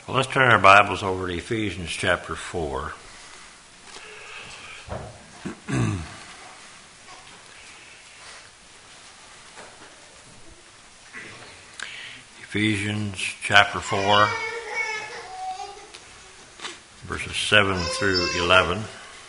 Well, let's turn our Bibles over to Ephesians chapter 4. Ephesians chapter 4, verses 7 through 11.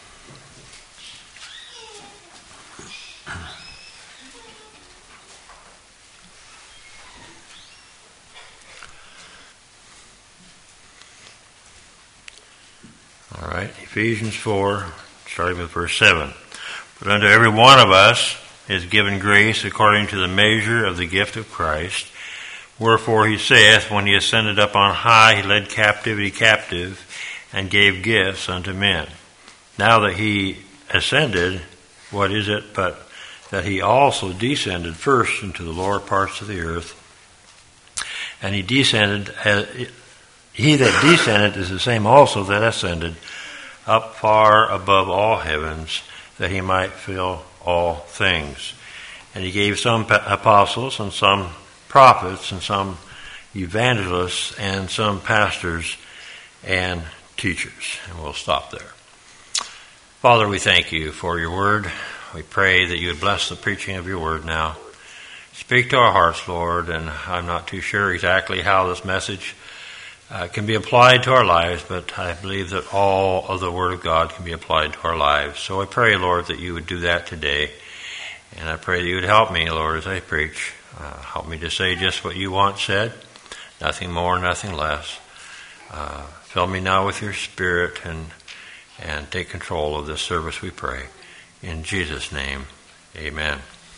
All right, Ephesians 4, starting with verse 7. But unto every one of us is given grace according to the measure of the gift of Christ. Wherefore he saith, when he ascended up on high, he led captivity captive, and gave gifts unto men. Now that he ascended, what is it but that he also descended first into the lower parts of the earth? And he descended, he that descended is the same also that ascended up far above all heavens, that he might fill all things. And he gave some apostles, and some prophets, and some evangelists, and some pastors and teachers. And we'll stop there. Father, we thank you for your word. We pray that you would bless the preaching of your word now. Speak to our hearts, Lord, and I'm not too sure exactly how this message can be applied to our lives, but I believe that all of the Word of God can be applied to our lives. So I pray, Lord, that you would do that today. And I pray that you would help me, Lord, as I preach. Help me to say just what you want said, nothing more, nothing less. Fill me now with your Spirit and take control of this service, we pray. In Jesus' name, amen.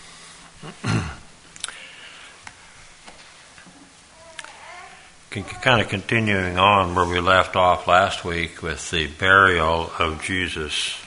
Kind of continuing on where we left off last week with the burial of Jesus.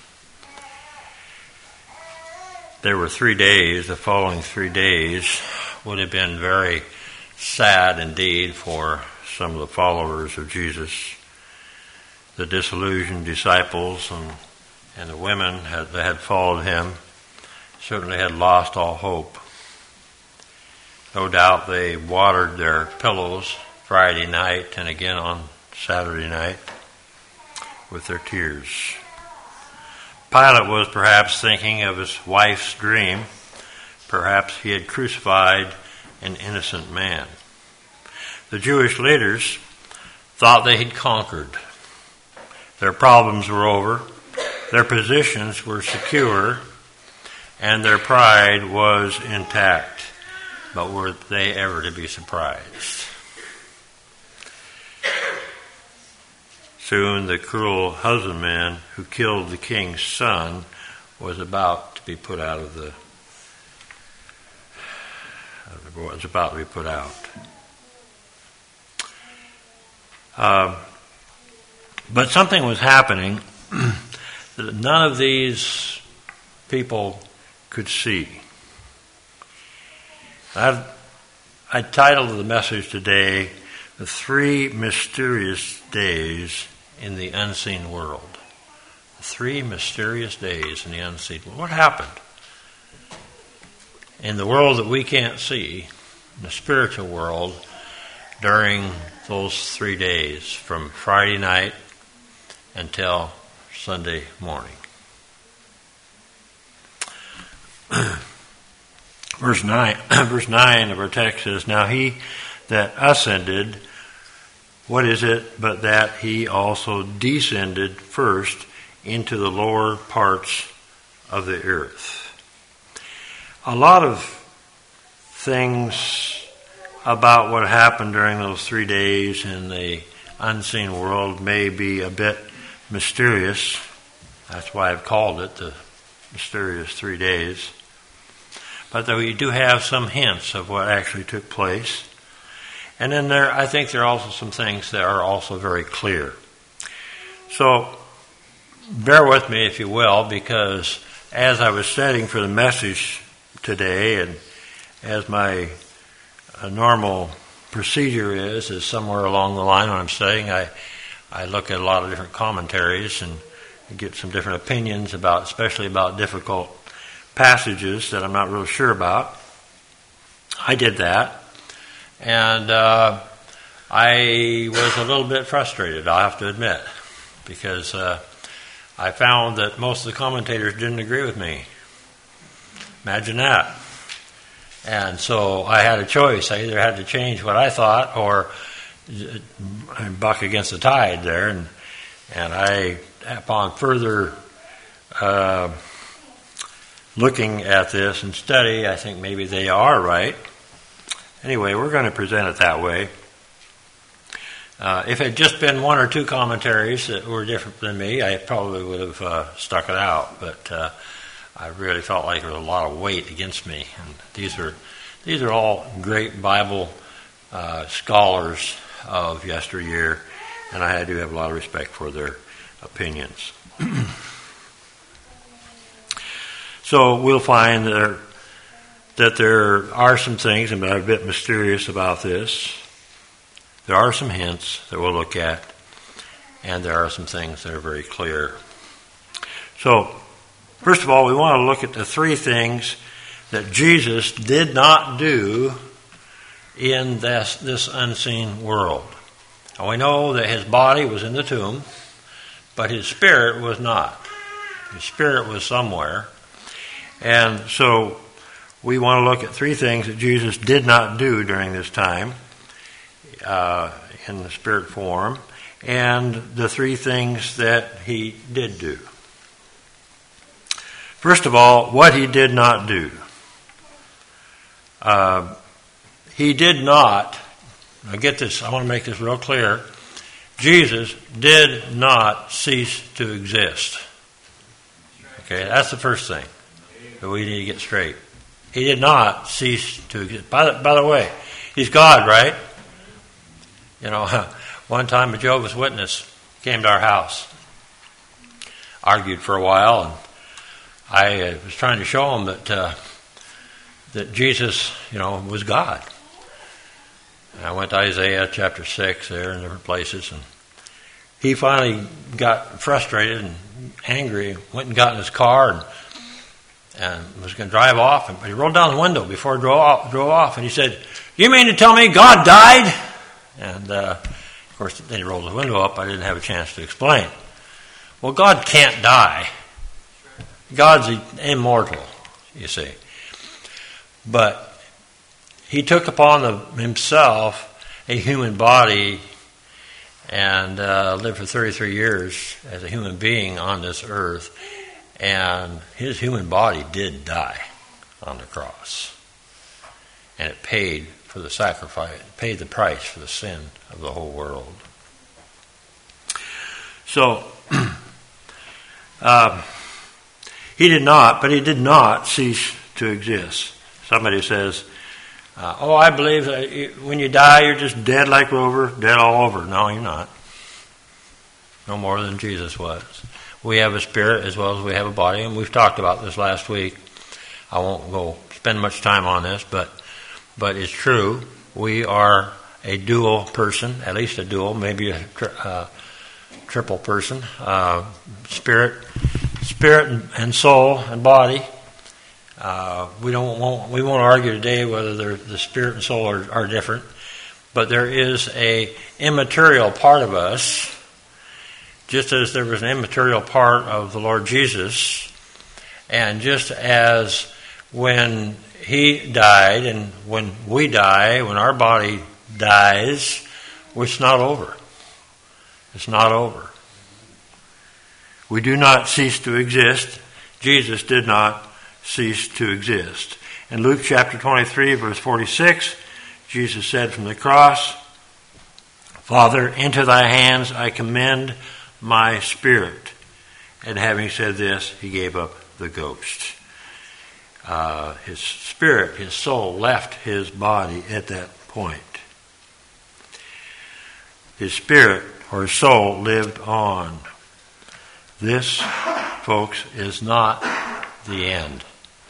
There were 3 days. The following 3 days would have been very sad indeed for some of the followers of Jesus. The disillusioned disciples and the women that had followed him certainly had lost all hope. No doubt they watered their pillows Friday night and again on Saturday night with their tears. Pilate was perhaps thinking of his wife's dream. Perhaps he had crucified an innocent man. The Jewish leaders thought they had conquered. Their problems were over. Their positions were secure, and their pride was intact. But were they ever to be surprised? Soon the cruel husbandman who killed the king's son was about to be put out. But something was happening that none of these people could see. I titled the message today, "The 3 Mysterious Days in the Unseen World." 3 mysterious days in the unseen world. What happened in the world that we can't see, in the spiritual world, during those 3 days, from Friday night until Sunday morning? Verse 9 of our text says, "Now he that ascended, what is it but that he also descended first into the lower parts of the earth?" A lot of things about what happened during those 3 days in the unseen world may be a bit mysterious. That's why I've called it the mysterious 3 days. But we do have some hints of what actually took place. And then I think there are also some things that are also very clear. So bear with me, if you will, because as I was studying for the message today, and as my normal procedure is somewhere along the line when I'm studying, I look at a lot of different commentaries and get some different opinions about, especially about difficult passages that I'm not real sure about. I did that. And I was a little bit frustrated, I'll have to admit, because I found that most of the commentators didn't agree with me. Imagine that. And so I had a choice. I either had to change what I thought or buck against the tide there. And I, upon further looking at this and study, I think maybe they are right. Anyway, we're going to present it that way. If it had just been one or two commentaries that were different than me, I probably would have stuck it out. But I really felt like there was a lot of weight against me. And these are all great Bible scholars of yesteryear, and I do have a lot of respect for their opinions. So we'll find that there are some things, and I'm a bit mysterious about this. There are some hints that we'll look at, and there are some things that are very clear. So, first of all, we want to look at the three things that Jesus did not do in this unseen world. And we know that his body was in the tomb, but his spirit was not. His spirit was somewhere. And so we want to look at three things that Jesus did not do during this time in the spirit form, and the three things that he did do. First of all, what he did not do. He did not, now get this, I want to make this real clear, Jesus did not cease to exist. Okay, that's the first thing that we need to get straight. He did not cease to exist. By the way, he's God, right? You know, one time a Jehovah's Witness came to our house, argued for a while, and I was trying to show him that Jesus, was God. And I went to Isaiah chapter 6 there and different places, and he finally got frustrated and angry, went and got in his car and was going to drive off, but he rolled down the window before he drove off, and he said, "You mean to tell me God died?" And, of course, then he rolled the window up. I didn't have a chance to explain. Well, God can't die. God's immortal, you see. But he took upon himself a human body and lived for 33 years as a human being on this earth. And his human body did die on the cross. And it paid for the sacrifice, paid the price for the sin of the whole world. So, he did not cease to exist. Somebody says, I believe that when you die, you're just dead like Rover, dead all over. No, you're not. No more than Jesus was. We have a spirit as well as we have a body, and we've talked about this last week. I won't go spend much time on this, but it's true. We are a dual person, at least a dual, maybe a triple person, spirit and soul and body. We won't argue today whether the spirit and soul are different, but there is a immaterial part of us, just as there was an immaterial part of the Lord Jesus, and just as when he died and when we die, when our body dies, it's not over. It's not over. We do not cease to exist. Jesus did not cease to exist. In Luke chapter 23, verse 46, Jesus said from the cross, "Father, into thy hands I commend my spirit." And having said this, he gave up the ghost. His spirit, his soul, left his body at that point. His spirit or his soul lived on. This, folks, is not the end.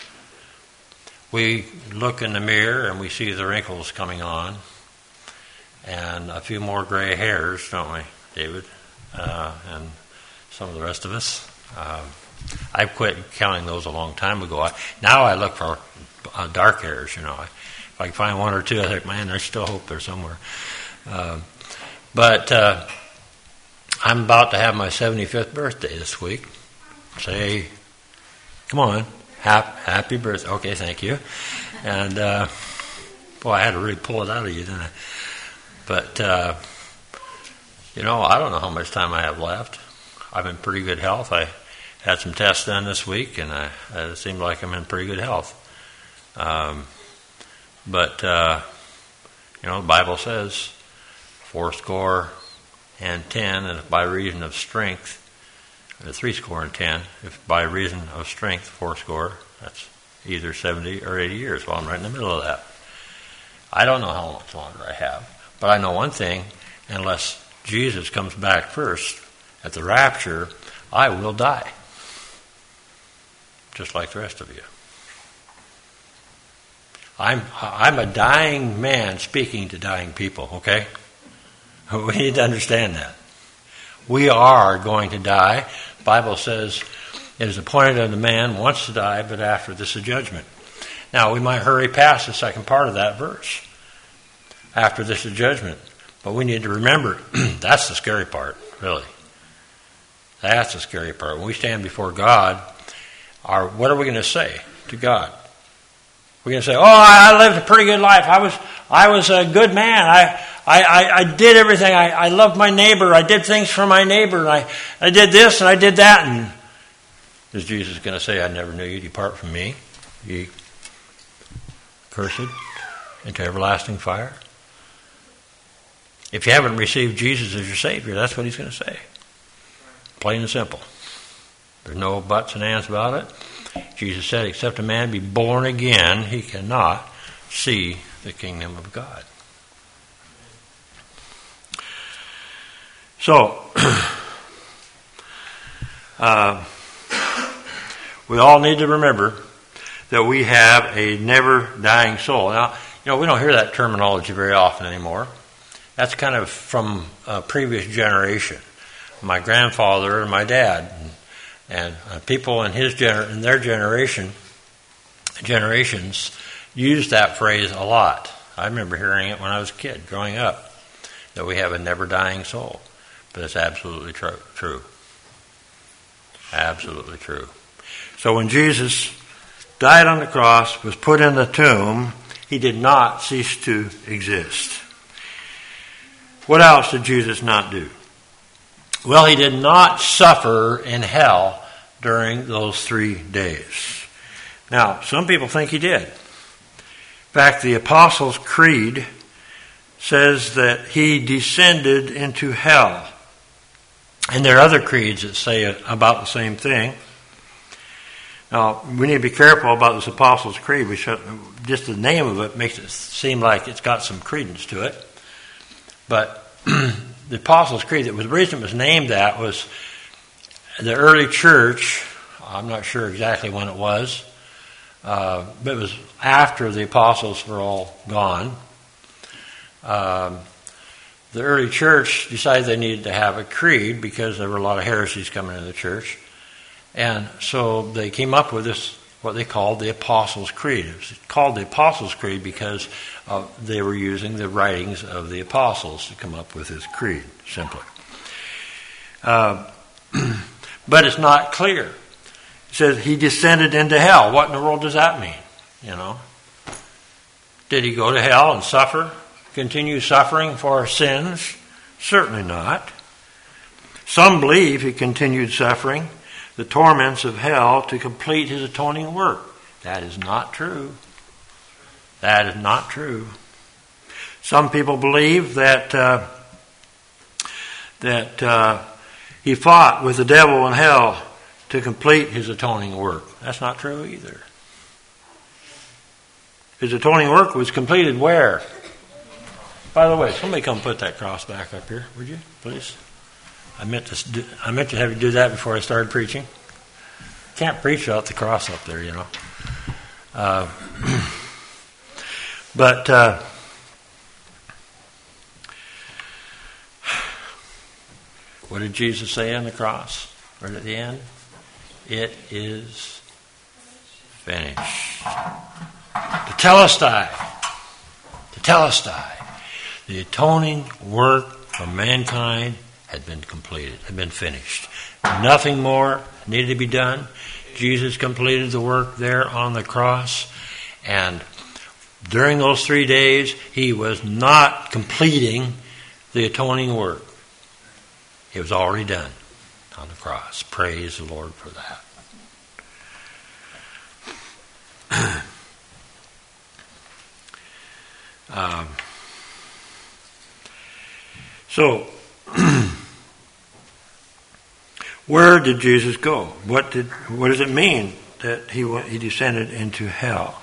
We look in the mirror and we see the wrinkles coming on and a few more gray hairs, don't we, David? And some of the rest of us. I quit counting those a long time ago. Now I look for dark hairs, If I can find one or two, I think, man, there's still hope there somewhere. But I'm about to have my 75th birthday this week. Say, come on, happy birthday. Okay, thank you. And, boy, I had to really pull it out of you, didn't I? But, I don't know how much time I have left. I'm in pretty good health. I had some tests done this week, and it seemed like I'm in pretty good health. But the Bible says 80 and 10, and if by reason of strength, 80 and 10, if by reason of strength 80, that's either 70 or 80 years. Well, I'm right in the middle of that. I don't know how much longer I have, but I know one thing: unless Jesus comes back first at the rapture, I will die, just like the rest of you. I'm a dying man speaking to dying people, okay? We need to understand that. We are going to die. The Bible says it is appointed unto man once to die, but after this is judgment. Now, we might hurry past the second part of that verse. After this is judgment. But we need to remember, that's the scary part, really. That's the scary part. When we stand before God, what are we going to say to God? We're going to say, "Oh, I lived a pretty good life. I was a good man. I did everything. I loved my neighbor. I did things for my neighbor. I did this and I did that." And is Jesus going to say, "I never knew you. Depart from me, ye cursed, into everlasting fire"? If you haven't received Jesus as your Savior, that's what he's going to say. Plain and simple. There's no buts and ands about it. Jesus said, except a man be born again, he cannot see the kingdom of God. So, we all need to remember that we have a never-dying soul. Now, we don't hear that terminology very often anymore. That's kind of from a previous generation. My grandfather and my dad, and people in their generations used that phrase a lot. I remember hearing it when I was a kid, growing up, that we have a never-dying soul. But it's absolutely true. Absolutely true. So when Jesus died on the cross, was put in the tomb, he did not cease to exist. What else did Jesus not do? Well, he did not suffer in hell during those 3 days. Now, some people think he did. In fact, the Apostles' Creed says that he descended into hell. And there are other creeds that say about the same thing. Now, we need to be careful about this Apostles' Creed. Just the name of it makes it seem like it's got some credence to it. But the Apostles' Creed, the reason it was named that was the early church. I'm not sure exactly when it was, but it was after the apostles were all gone. The early church decided they needed to have a creed because there were a lot of heresies coming into the church. And so they came up with this, what they called the Apostles' Creed. It was called the Apostles' Creed because they were using the writings of the apostles to come up with this creed, simply. But it's not clear. It says he descended into hell. What in the world does that mean? Did he go to hell and suffer? Continue suffering for sins? Certainly not. Some believe he continued suffering the torments of hell to complete his atoning work. That is not true. That is not true. Some people believe that he fought with the devil in hell to complete his atoning work. That's not true either. His atoning work was completed where? By the way, somebody come put that cross back up here, would you, please? I meant to have you do that before I started preaching. Can't preach without the cross up there, But what did Jesus say on the cross? Right at the end? It is finished. Tetelestai. The atoning work for mankind had been completed, had been finished. Nothing more needed to be done. Jesus completed the work there on the cross, and during those 3 days, he was not completing the atoning work. It was already done on the cross. Praise the Lord for that. So, where did Jesus go? What does it mean that he descended into hell?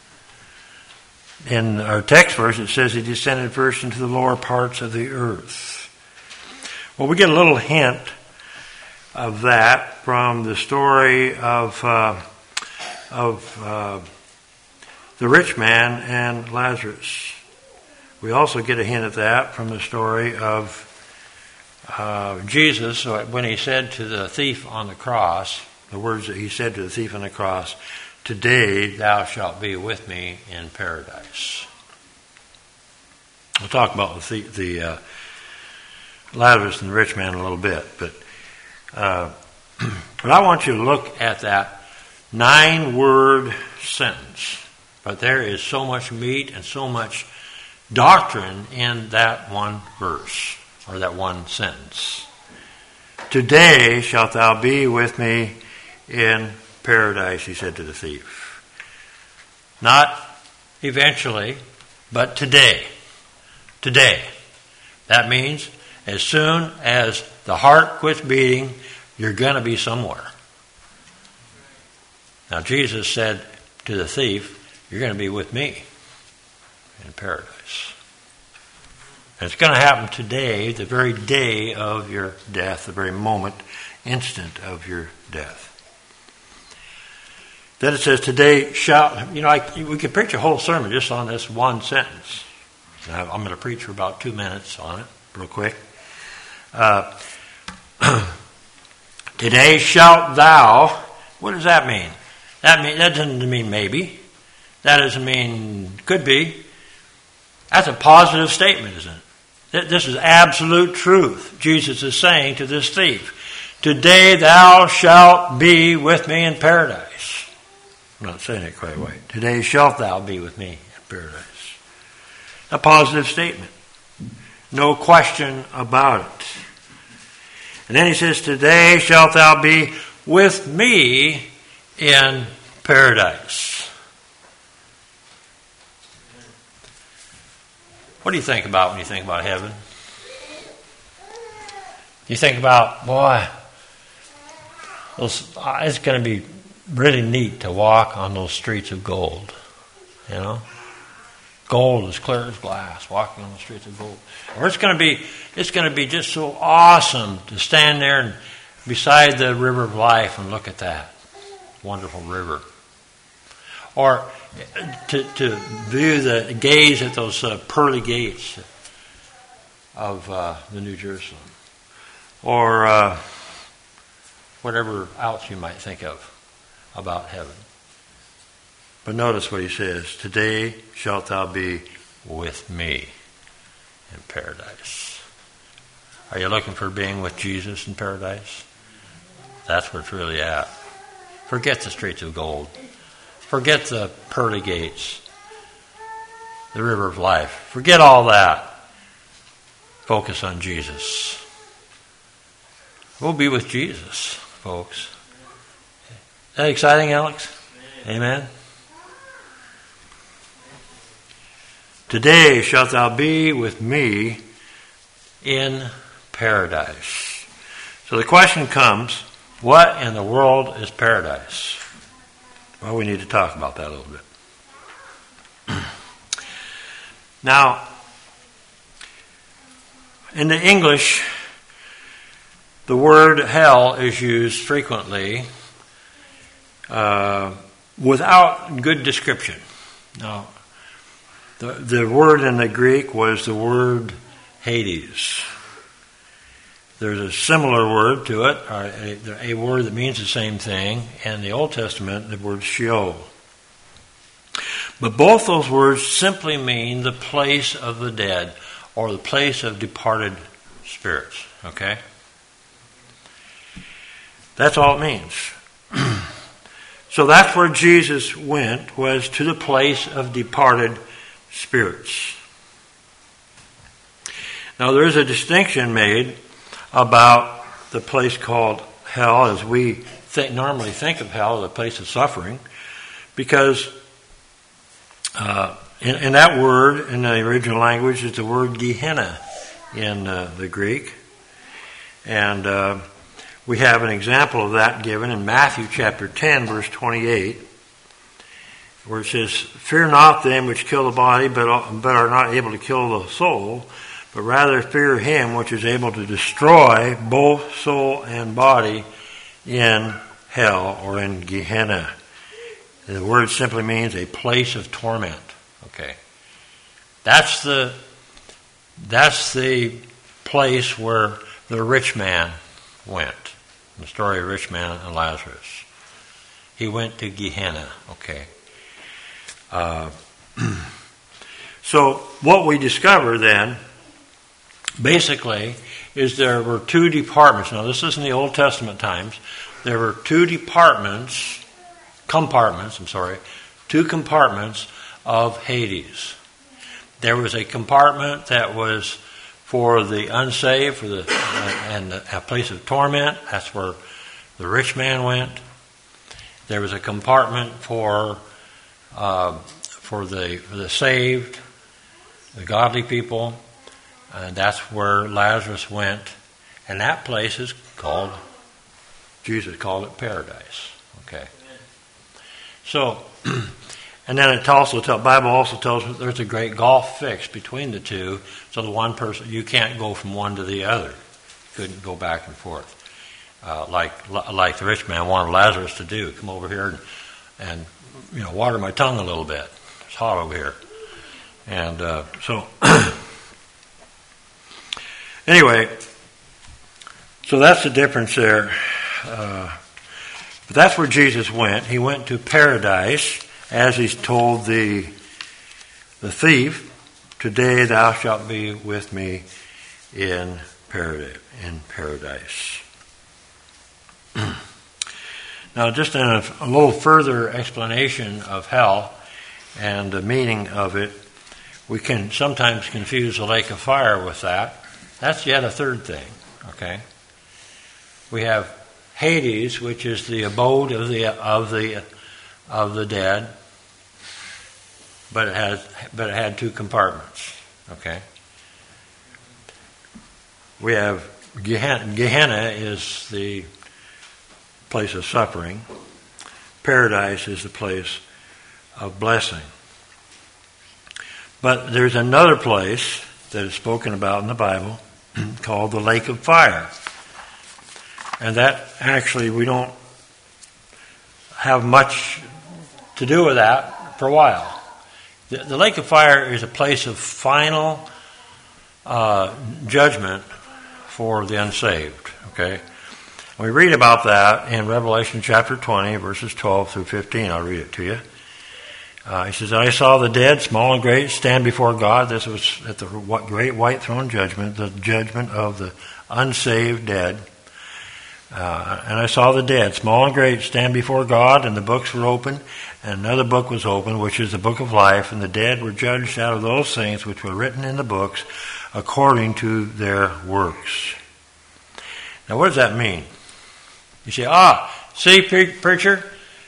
In our text verse, it says he descended first into the lower parts of the earth. Well, we get a little hint of that from the story of the rich man and Lazarus. We also get a hint of that from the story of Jesus when he said to the thief on the cross, the words that he said to the thief on the cross, "Today thou shalt be with me in paradise." We'll talk about the Lazarus and the rich man in a little bit, but I want you to look at that 9-word sentence. But there is so much meat and so much doctrine in that one verse, or that one sentence. "Today shalt thou be with me in paradise," he said to the thief. Not eventually, but today. Today. That means as soon as the heart quits beating, you're going to be somewhere. Now Jesus said to the thief, "You're going to be with me in paradise." And it's going to happen today, the very day of your death, the very moment, instant of your death. Then it says, "Today shall..." we could preach a whole sermon just on this one sentence. I'm going to preach for about 2 minutes on it, real quick. "Today shalt thou..." What does that mean? That doesn't mean maybe. That doesn't mean could be. That's a positive statement, isn't it? This is absolute truth. Jesus is saying to this thief, "Today thou shalt be with me in paradise." I'm not saying it quite right. "Today shalt thou be with me in paradise." A positive statement. No question about it. And then he says, "Today shalt thou be with me in paradise." What do you think about when you think about heaven? You think about, boy, it's going to be really neat to walk on those streets of gold. You know? Gold as clear as glass, walking on the streets of gold. Or it's going to be just so awesome to stand there and beside the river of life and look at that wonderful river. Or to gaze at those pearly gates of the New Jerusalem. Or whatever else you might think of about heaven. But notice what he says, "Today shalt thou be with me in paradise." Are you looking for being with Jesus in paradise? That's where it's really at. Forget the streets of gold. Forget the pearly gates. The river of life. Forget all that. Focus on Jesus. We'll be with Jesus, folks. Is that exciting, Alex? Amen. "Today shalt thou be with me in paradise." So the question comes, what in the world is paradise? Well, we need to talk about that a little bit. Now, in the English, the word hell is used frequently without good description. Now, the word in the Greek was the word Hades. There's a similar word to it, a word that means the same thing, in the Old Testament, the word Sheol. But both those words simply mean the place of the dead, or the place of departed spirits. Okay? That's all it means. So that's where Jesus went, was to the place of departed spirits. Now there is a distinction made about the place called hell, as we normally think of hell, the place of suffering, because in that word, in the original language, is the word Gehenna in the Greek. And we have an example of that given in Matthew chapter 10, verse 28, where it says, "Fear not them which kill the body, but are not able to kill the soul, but rather fear him which is able to destroy both soul and body in hell," or in Gehenna. The word simply means a place of torment. Okay. That's the place where the rich man went. The story of the rich man and Lazarus. He went to Gehenna. Okay. So what we discover then, basically, is there were two departments. Now this is in the Old Testament times. There were two compartments of Hades. There was a compartment that was for the unsaved, and a place of torment. That's where the rich man went. There was a compartment for the saved, the godly people, and that's where Lazarus went. And that place is called, Jesus called it paradise. Okay. So, and then the Bible also tells us there's a great gulf fixed between the two, so the one person, you can't go from one to the other. You couldn't go back and forth. Like the rich man wanted Lazarus to do. Come over here and water my tongue a little bit. It's hot over here. And so, anyway, so that's the difference there. But that's where Jesus went. He went to paradise, as he's told the thief, "Today thou shalt be with me in paradise." Now, just in a little further explanation of hell and the meaning of it, we can sometimes confuse the lake of fire with that. That's yet a third thing. Okay, we have Hades, which is the abode of the dead, but it had two compartments. Okay, we have Gehenna is the place of suffering. Paradise is the place of blessing. But there's another place that is spoken about in the Bible called the lake of fire. And that actually we don't have much to do with that for a while. The lake of fire is a place of final judgment for the unsaved. Okay, we read about that in Revelation chapter 20, verses 12 through 15. I'll read it to you. He says, "I saw the dead, small and great, stand before God." This was at the great white throne judgment, the judgment of the unsaved dead. "And I saw the dead, small and great, stand before God, and the books were opened, and another book was opened, which is the book of life, and the dead were judged out of those things which were written in the books according to their works." Now, what does that mean? You say, see, preacher,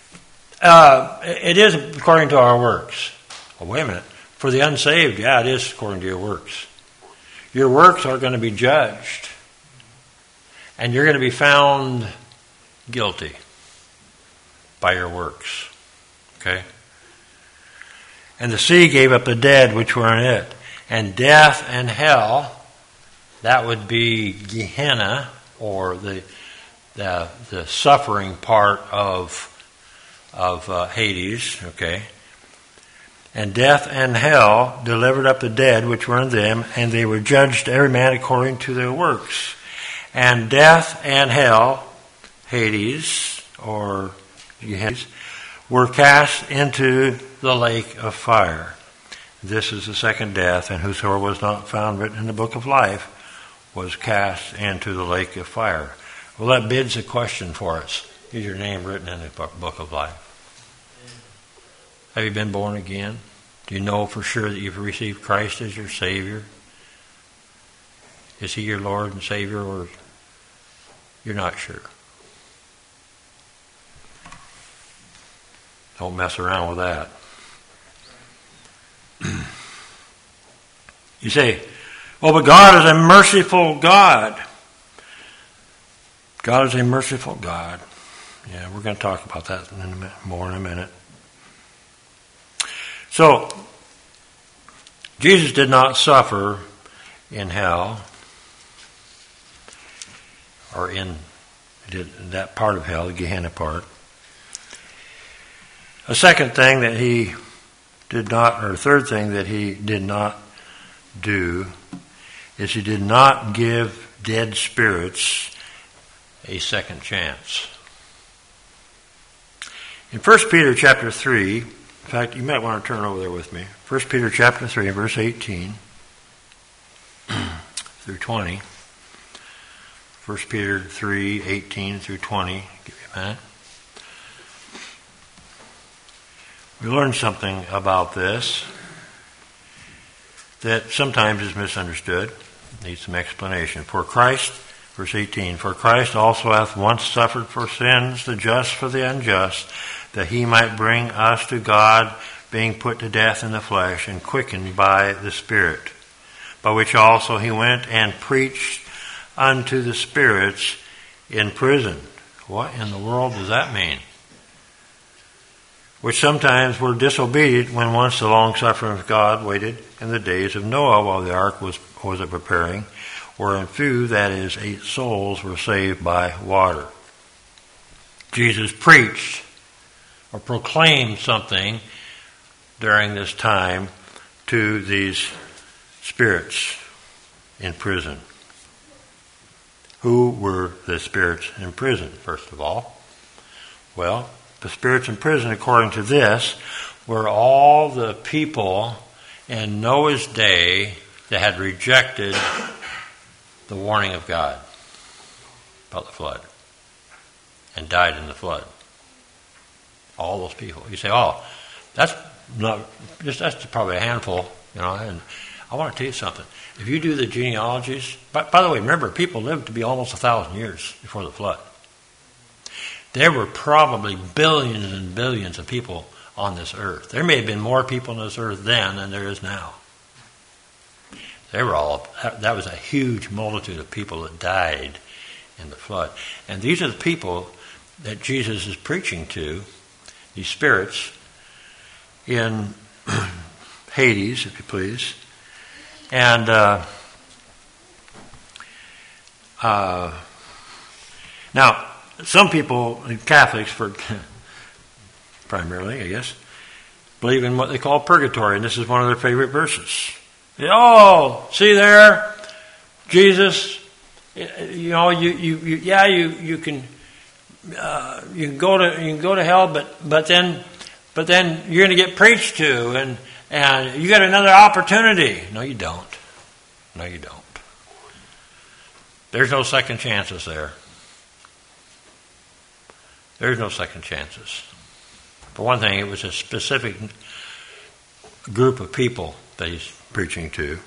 it is according to our works. Well, wait a minute. For the unsaved, yeah, it is according to your works. Your works are going to be judged. And you're going to be found guilty by your works. Okay? "And the sea gave up the dead which were in it. And death and hell," that would be Gehenna, or the suffering part of Hades. Okay? "And death and hell delivered up the dead which were in them, and they were judged every man according to their works. And death and hell," Hades, or Gehenna, "were cast into the lake of fire. This is the second death, and whosoever was not found written in the book of life was cast into the lake of fire. Well, that bids a question for us. Is your name written in the book of life? Have you been born again? Do you know for sure that you've received Christ as your Savior? Is He your Lord and Savior, or you're not sure? Don't mess around with that. You say, oh, but God is a merciful God. God is a merciful God. Yeah, we're going to talk about that more in a minute. So, Jesus did not suffer in hell, or in that part of hell, the Gehenna part. A second thing that he did not, or a third thing that he did not do, is he did not give dead spirits a second chance. In 1 Peter chapter 3, in fact, you might want to turn over there with me. 1 Peter chapter 3, verse 18 through 20. 1 Peter 3, 18 through 20. Give me a minute. We learned something about this that sometimes is misunderstood. Needs some explanation. For Christ, verse 18, for Christ also hath once suffered for sins, the just for the unjust, that he might bring us to God, being put to death in the flesh and quickened by the Spirit, by which also he went and preached unto the spirits in prison. What in the world does that mean? Which sometimes were disobedient when once the long suffering of God waited in the days of Noah while the ark was a preparing, wherein few, that is, 8 souls, were saved by water. Jesus preached or proclaimed something during this time to these spirits in prison. Who were the spirits in prison, first of all? Well, the spirits in prison, according to this, were all the people in Noah's day that had rejected the warning of God about the flood and died in the flood. All those people. You say, oh, that's probably a handful, and I want to tell you something. If you do the genealogies, by the way, remember, people lived to be almost 1,000 years before the flood. There were probably billions and billions of people on this earth. There may have been more people on this earth then than there is now. That was a huge multitude of people that died in the flood. And these are the people that Jesus is preaching to, these spirits, in Hades, if you please. And now, some people, Catholics primarily, I guess, believe in what they call purgatory, and this is one of their favorite verses. Oh, see there, Jesus. You can go to hell, but then you're going to get preached to, and you got another opportunity. No, you don't. No, you don't. There's no second chances there. There's no second chances. For one thing, it was a specific group of people that he's preaching to.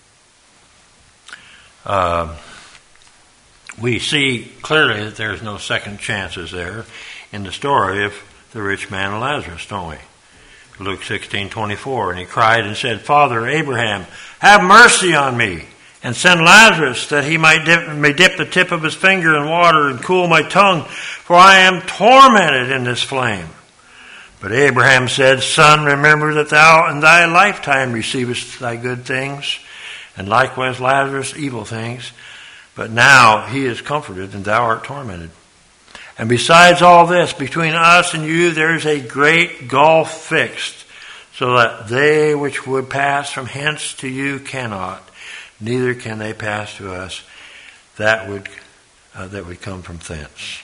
We see clearly that there's no second chances there in the story of the rich man and Lazarus, don't we? Luke 16:24, and he cried and said, Father Abraham, have mercy on me, and send Lazarus that he may dip the tip of his finger in water and cool my tongue, for I am tormented in this flame. But Abraham said, Son, remember that thou in thy lifetime receivest thy good things, and likewise Lazarus evil things. But now he is comforted, and thou art tormented. And besides all this, between us and you there is a great gulf fixed, so that they which would pass from hence to you cannot, neither can they pass to us that would come from thence.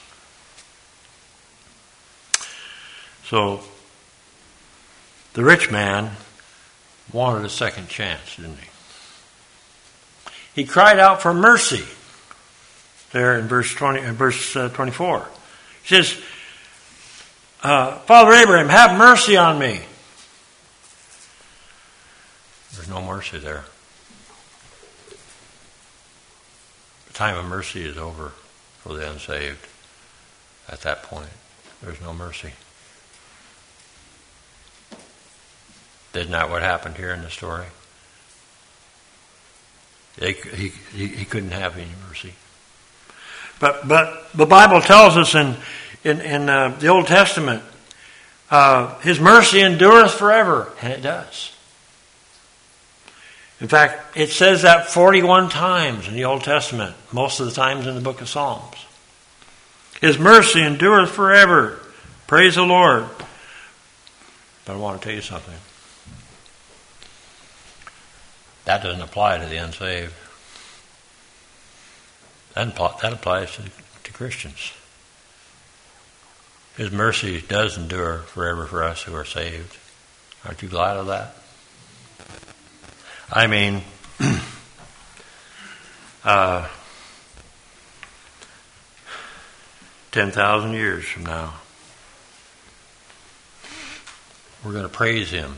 So, the rich man wanted a second chance, didn't he? He cried out for mercy there in verse 24. He says, Father Abraham, have mercy on me. There's no mercy there. The time of mercy is over for the unsaved. At that point, there's no mercy. Isn't that what happened here in the story? He couldn't have any mercy. But the Bible tells us in the Old Testament, His mercy endureth forever, and it does. In fact, it says that 41 times in the Old Testament, most of the times in the book of Psalms. His mercy endureth forever. Praise the Lord. But I want to tell you something. That doesn't apply to the unsaved. That applies to Christians. His mercy does endure forever for us who are saved. Aren't you glad of that? I mean, 10,000 years from now, we're going to praise Him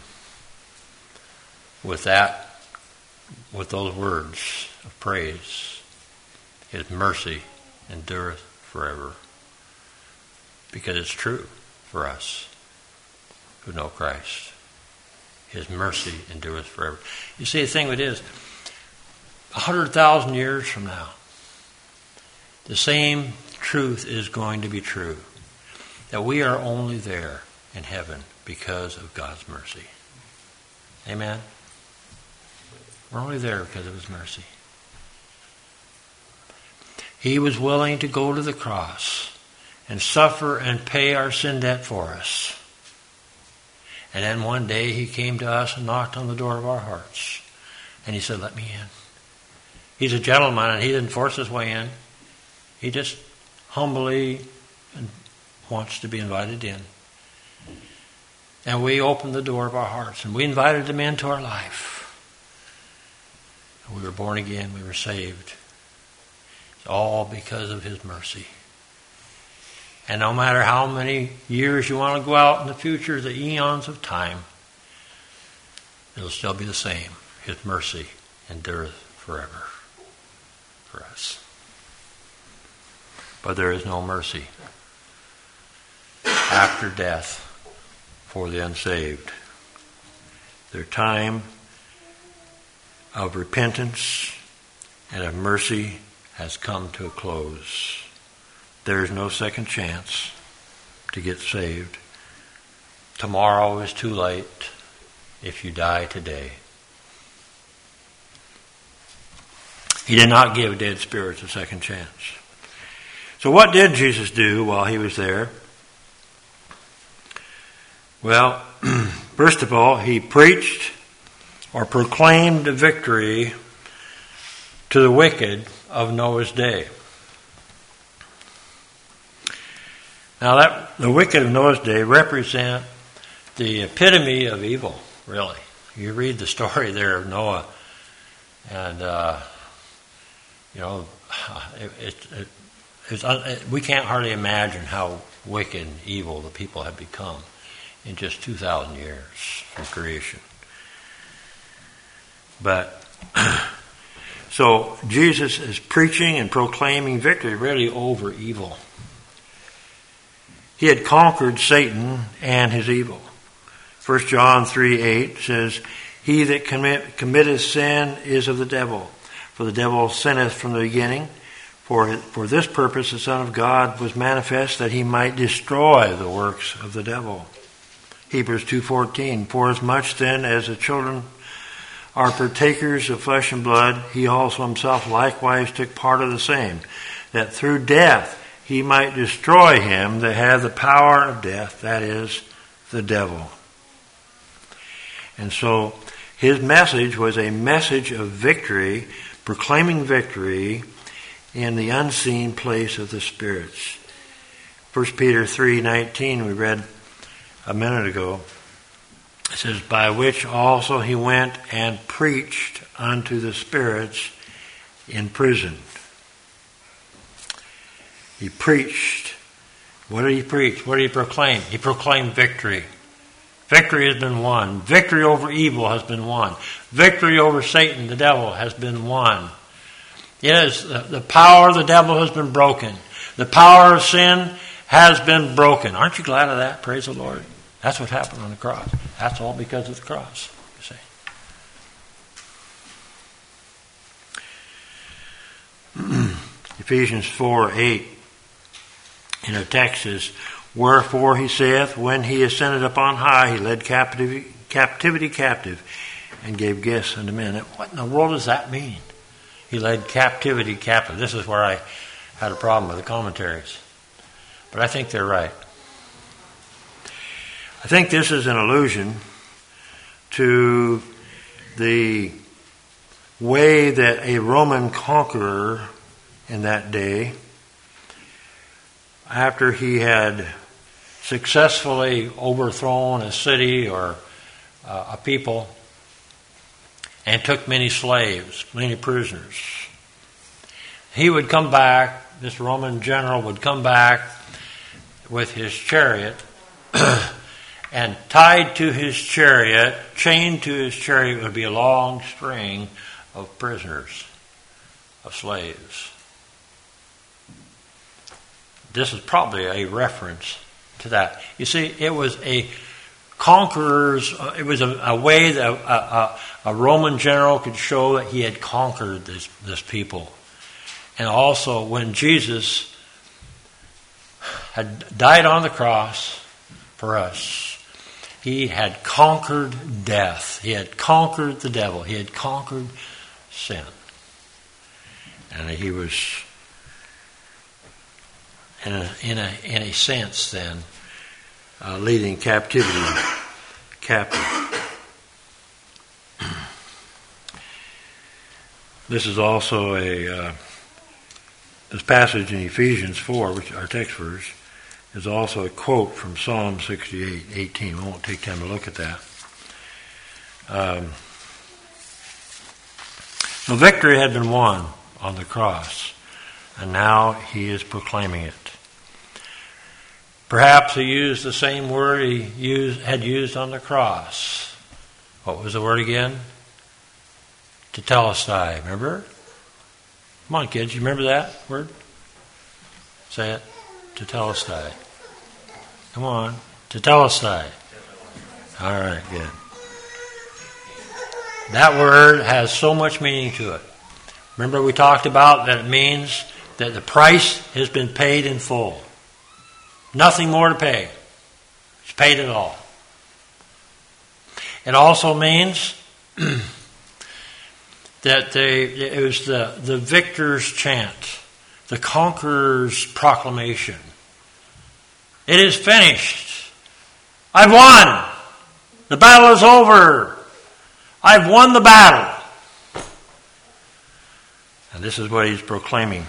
with those words of praise. His mercy endureth forever. Because it's true for us who know Christ. His mercy endureth forever. You see, the thing with it is, 100,000 years from now, the same truth is going to be true. That we are only there in heaven because of God's mercy. Amen? We're only there because of His mercy. He was willing to go to the cross and suffer and pay our sin debt for us. And then one day He came to us and knocked on the door of our hearts. And He said, let me in. He's a gentleman and He didn't force His way in. He just humbly wants to be invited in. And we opened the door of our hearts and we invited Him into our life. And we were born again. We were saved. It's all because of His mercy. And no matter how many years you want to go out in the future, the eons of time, it'll still be the same. His mercy endureth forever for us. But there is no mercy after death for the unsaved. Their time of repentance and of mercy has come to a close. There is no second chance to get saved. Tomorrow is too late if you die today. He did not give dead spirits a second chance. So what did Jesus do while He was there? Well, first of all, He preached or proclaimed the victory to the wicked of Noah's day. Now, the wicked of Noah's day represent the epitome of evil, really. You read the story there of Noah, and we can't hardly imagine how wicked and evil the people have become in just 2,000 years from creation. But so Jesus is preaching and proclaiming victory really over evil. He had conquered Satan and his evil. 1 John 3:8 says, He that committeth sin is of the devil, for the devil sinneth from the beginning. For this purpose the Son of God was manifest, that He might destroy the works of the devil. Hebrews 2:14, Forasmuch then as the children are partakers of flesh and blood, He also Himself likewise took part of the same, that through death He might destroy him that had the power of death, that is, the devil. And so His message was a message of victory, proclaiming victory in the unseen place of the spirits. 1 Peter 3:19 we read a minute ago. It says, by which also he went and preached unto the spirits in prison. He preached. What did he preach? What did he proclaim? He proclaimed victory. Victory has been won. Victory over evil has been won. Victory over Satan, the devil, has been won. Yes, the power of the devil has been broken. The power of sin has been broken. Aren't you glad of that? Praise the Lord. That's what happened on the cross. That's all because of the cross, you see. Ephesians 4:8 in our text is, wherefore he saith, when he ascended up on high, he led captivity captive and gave gifts unto men. What in the world does that mean? He led captivity captive. This is where I had a problem with the commentaries. But I think they're right. I think this is an allusion to the way that a Roman conqueror in that day, after he had successfully overthrown a city or a people and took many slaves, many prisoners, he would come back, this Roman general would come back with his chariot and tied to his chariot, chained to his chariot would be a long string of prisoners, of slaves. This is probably a reference to that. You see, it was a conqueror's, it was a way that a Roman general could show that he had conquered this people. And also when Jesus had died on the cross for us, he had conquered death. He had conquered the devil. He had conquered sin. And he was, in a sense then, leading captivity captive. This is also this passage in Ephesians 4, which our text verse, is also a quote from Psalm 68:18. We won't take time to look at that. So victory had been won on the cross, and now he is proclaiming it. Perhaps he used the same word he had used on the cross. What was the word again? Tetelestai, remember? Come on, kids, you remember that word? Say it. Tetelestai. Come on. Tetelestai. All right, good. That word has so much meaning to it. Remember we talked about that it means that the price has been paid in full. Nothing more to pay. It's paid it all. It also means that it was the victor's chant, the conqueror's proclamation. It is finished. I've won. The battle is over. I've won the battle. And this is what he's proclaiming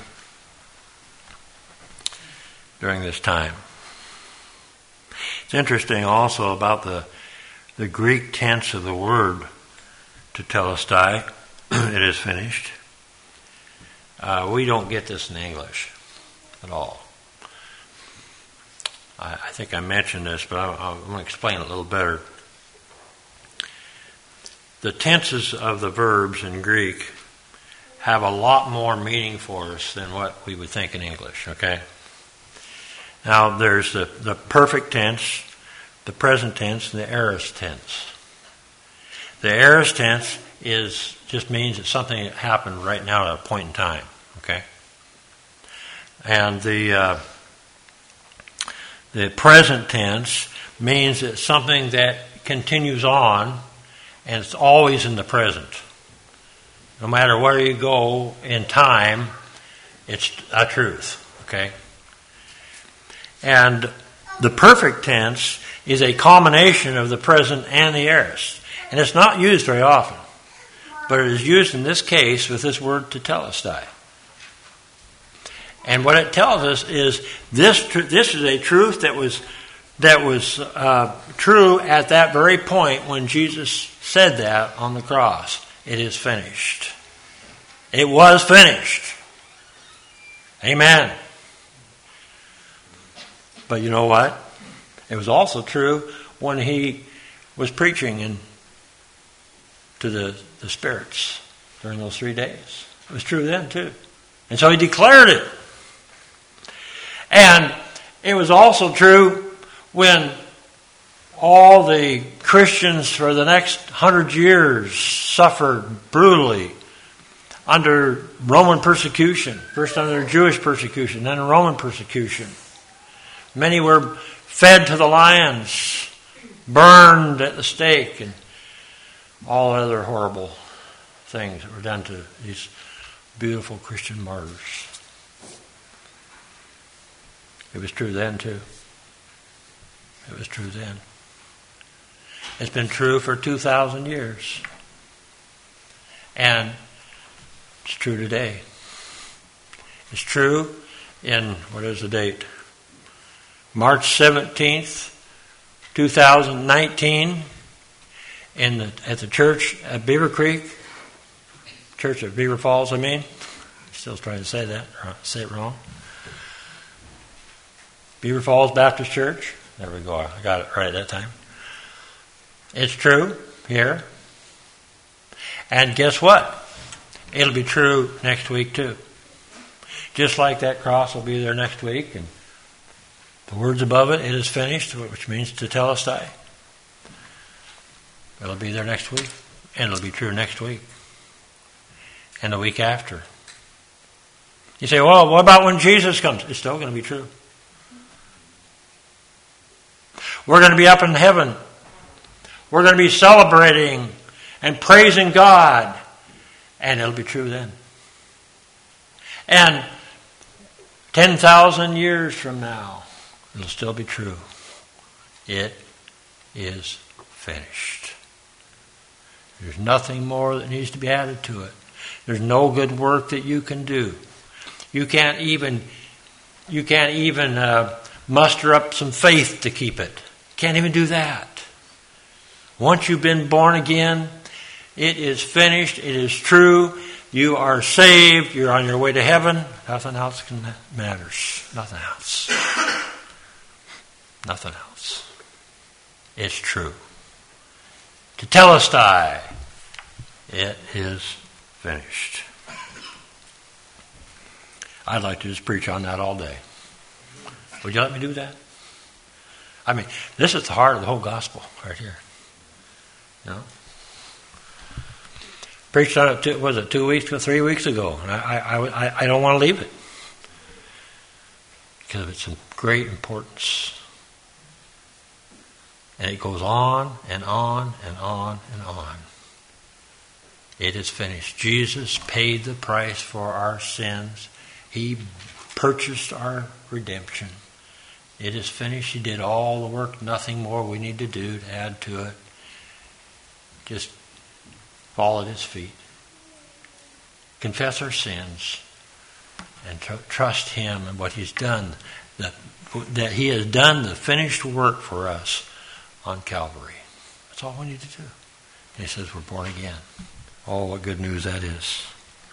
during this time. It's interesting also about the Greek tense of the word tetelestai. It is finished. We don't get this in English at all. I think I mentioned this, but I'm going to explain it a little better. The tenses of the verbs in Greek have a lot more meaning for us than what we would think in English, okay? Now, there's the perfect tense, the present tense, and the aorist tense. The aorist tense just means it's something that happened right now at a point in time, okay? And the present tense means it's something that continues on, and it's always in the present. No matter where you go in time, it's a truth, okay? And the perfect tense is a combination of the present and the aorist. And it's not used very often. But it is used in this case with this word tetelestai. And what it tells us is this is a truth that was that was true at that very point when Jesus said that on the cross. It is finished. It was finished. Amen. But you know what? It was also true when he was preaching to the spirits during those 3 days. It was true then too. And so he declared it. And it was also true when all the Christians for the next 100 years suffered brutally under Roman persecution. First under Jewish persecution, then Roman persecution. Many were fed to the lions, burned at the stake, and all other horrible things that were done to these beautiful Christian martyrs. It was true then too. It was true then. It's been true for 2,000 years. And it's true today. It's true in, what is the date? March 17th, 2019, at the church at Beaver Creek, church at Beaver Falls, Still trying to say that, say it wrong. Beaver Falls Baptist Church. There we go. I got it right that time. It's true here. And guess what? It'll be true next week too. Just like that cross will be there next week. And the words above it, it is finished, which means tetelestai. It'll be there next week. And it'll be true next week. And the week after. You say, well, what about when Jesus comes? It's still going to be true. We're going to be up in heaven. We're going to be celebrating and praising God. And it'll be true then. And 10,000 years from now, it'll still be true. It is finished. There's nothing more that needs to be added to it. There's no good work that you can do. You can't even muster up some faith to keep it. Can't even do that. Once you've been born again, it is finished. It is true. You are saved. You're on your way to heaven. Nothing else matters. Nothing else. Nothing else. It's true. Tetelestai. It is finished. I'd like to just preach on that all day. Would you let me do that? This is the heart of the whole gospel right here. Preached on it, was it 2 weeks or 3 weeks ago? And I don't want to leave it. Because of its great importance. And it goes on and on and on and on. It is finished. Jesus paid the price for our sins. He purchased our redemption. It is finished. He did all the work. Nothing more we need to do to add to it. Just fall at His feet. Confess our sins. And trust Him and what He's done. That He has done the finished work for us on Calvary. That's all we need to do. And He says we're born again. Oh, what good news that is.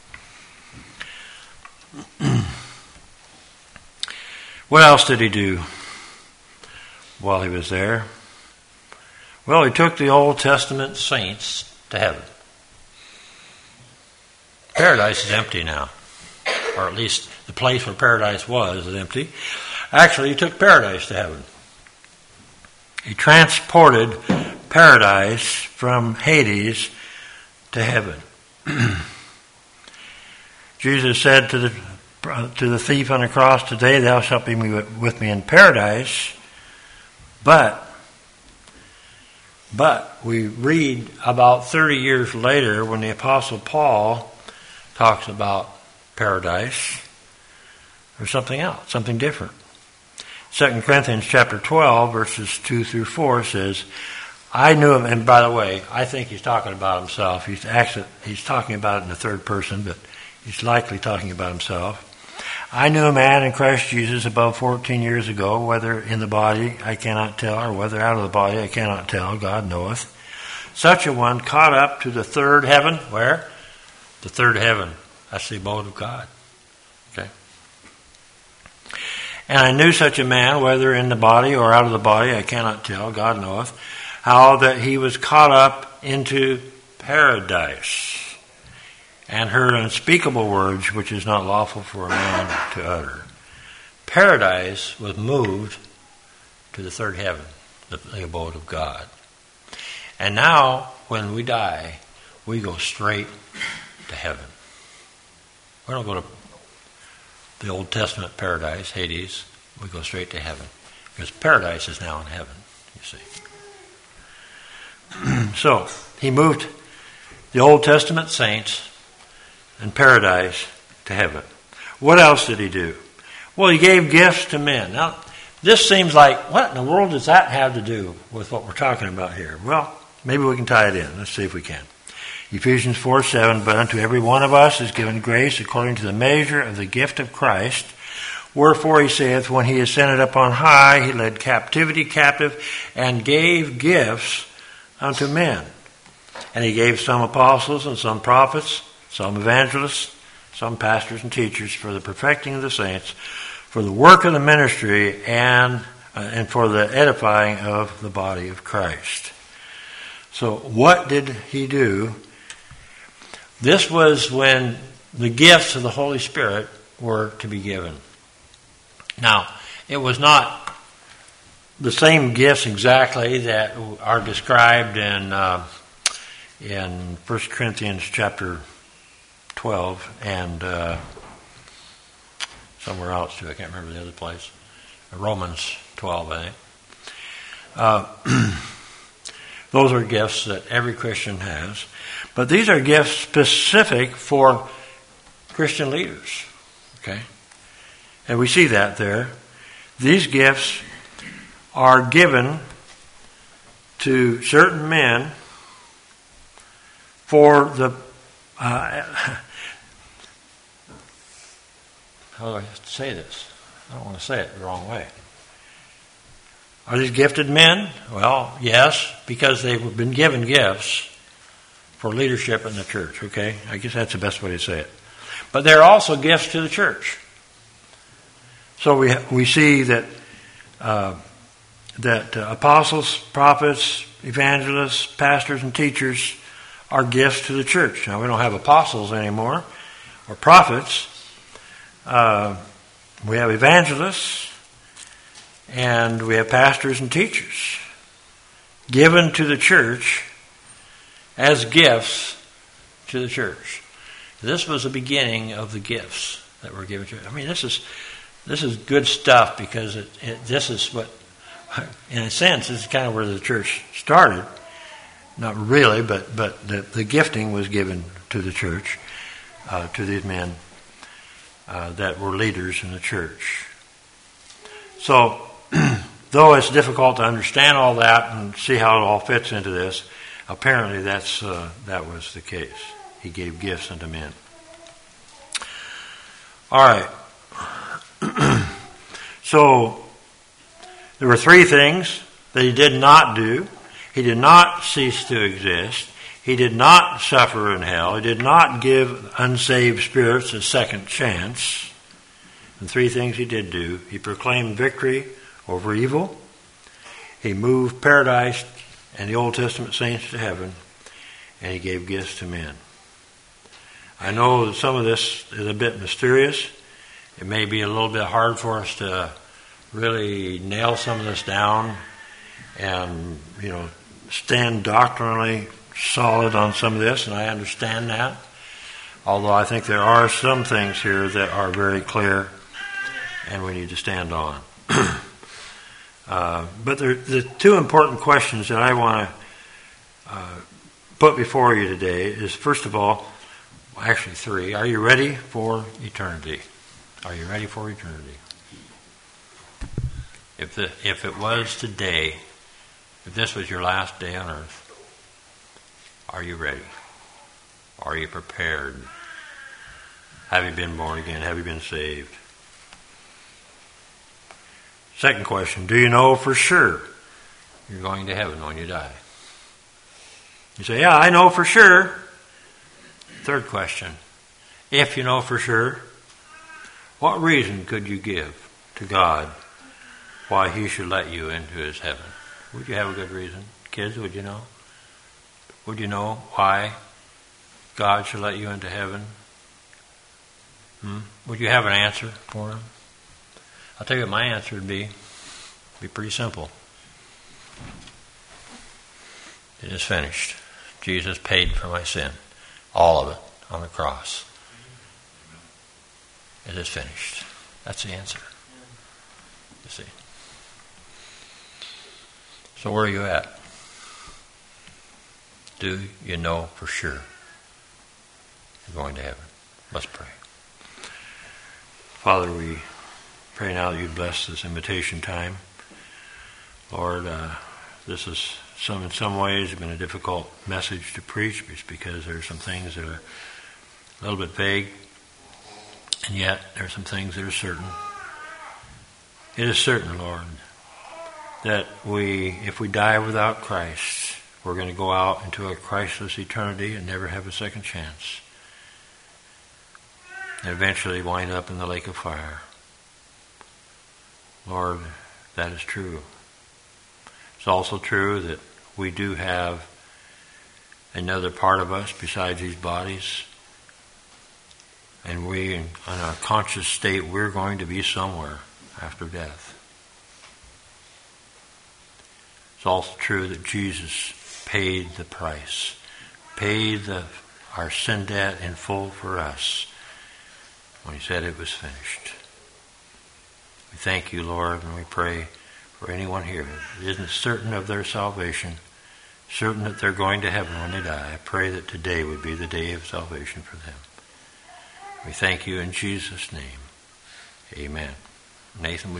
What else did He do while He was there? Well, He took the Old Testament saints to heaven. Paradise is empty now. Or at least the place where paradise was is empty. Actually, He took paradise to heaven. He transported paradise from Hades to heaven. Jesus said to the thief on the cross, "Today thou shalt be with me in paradise." But we read about 30 years later when the Apostle Paul talks about paradise, or something else, something different. 2 Corinthians chapter 12, verses 2 through 4 says, I knew him, and by the way, I think he's talking about himself. He's talking about it in the third person, but he's likely talking about himself. I knew a man in Christ Jesus above 14 years ago, whether in the body I cannot tell, or whether out of the body I cannot tell, God knoweth. Such a one caught up to the third heaven. Where? The third heaven. That's the abode of God. Okay. And I knew such a man, whether in the body or out of the body, I cannot tell, God knoweth, how that he was caught up into paradise, and heard unspeakable words which is not lawful for a man to utter. Paradise was moved to the third heaven, the abode of God. And now, when we die, we go straight to heaven. We don't go to the Old Testament paradise, Hades. We go straight to heaven. Because paradise is now in heaven, you see. So, he moved the Old Testament saints and paradise to heaven. What else did he do? Well, he gave gifts to men. Now, this seems like, what in the world does that have to do with what we're talking about here? Well, maybe we can tie it in. Let's see if we can. Ephesians 4:7, but unto every one of us is given grace according to the measure of the gift of Christ. Wherefore he saith, when he ascended up on high, he led captivity captive and gave gifts unto men. And he gave some apostles and some prophets, some evangelists, some pastors and teachers for the perfecting of the saints, for the work of the ministry, and for the edifying of the body of Christ. So what did he do? This was when the gifts of the Holy Spirit were to be given. Now, it was not the same gifts exactly that are described in 1 Corinthians chapter 12 and somewhere else too. I can't remember the other place. Romans 12, I think. Those are gifts that every Christian has. But these are gifts specific for Christian leaders. Okay? And we see that there. These gifts are given to certain men for the... how do I have to say this? I don't want to say it the wrong way. Are these gifted men? Well, yes, because they've been given gifts for leadership in the church, okay? I guess that's the best way to say it. But they're also gifts to the church. So we see that apostles, prophets, evangelists, pastors, and teachers are gifts to the church. Now, we don't have apostles anymore, or prophets. We have evangelists, and we have pastors and teachers given to the church as gifts to the church. This was the beginning of the gifts that were given to it. I mean, this is good stuff, because this is what, in a sense, this is kind of where the church started. Not really, but the gifting was given to the church, to these men that were leaders in the church. So, though it's difficult to understand all that and see how it all fits into this, apparently that was the case. He gave gifts unto men. All right. So, there were three things that he did not do. He did not cease to exist. He did not suffer in hell. He did not give unsaved spirits a second chance. And three things he did do. He proclaimed victory over evil. He moved paradise and the Old Testament saints to heaven. And he gave gifts to men. I know that some of this is a bit mysterious. It may be a little bit hard for us to really nail some of this down and, stand doctrinally solid on some of this, and I understand that. Although I think there are some things here that are very clear and we need to stand on. But the two important questions that I want to put before you today is, first of all, actually three. Are you ready for eternity? Are you ready for eternity? If it was today, if this was your last day on earth, are you ready? Are you prepared? Have you been born again? Have you been saved? Second question, do you know for sure you're going to heaven when you die? You say, yeah, I know for sure. Third question, if you know for sure, what reason could you give to God why He should let you into His heaven? Would you have a good reason? Kids, would you know? Would you know why God should let you into heaven? Would you have an answer for Him? I'll tell you what my answer would be. It'd be pretty simple. It is finished. Jesus paid for my sin. All of it on the cross. It is finished. That's the answer. You see. So where are you at? Do you know for sure you're going to heaven? Let's pray. Father, we pray now that you'd bless this invitation time. Lord, this is in some ways been a difficult message to preach because there are some things that are a little bit vague, and yet there are some things that are certain. It is certain, Lord, that if we die without Christ, we're going to go out into a Christless eternity and never have a second chance. And eventually wind up in the lake of fire. Lord, that is true. It's also true that we do have another part of us besides these bodies. And we, in our conscious state, we're going to be somewhere after death. It's also true that Jesus paid the price, paid our sin debt in full for us when He said it was finished. We thank you, Lord, and we pray for anyone here that isn't certain of their salvation, certain that they're going to heaven when they die. I pray that today would be the day of salvation for them. We thank you in Jesus' name. Amen. Nathan,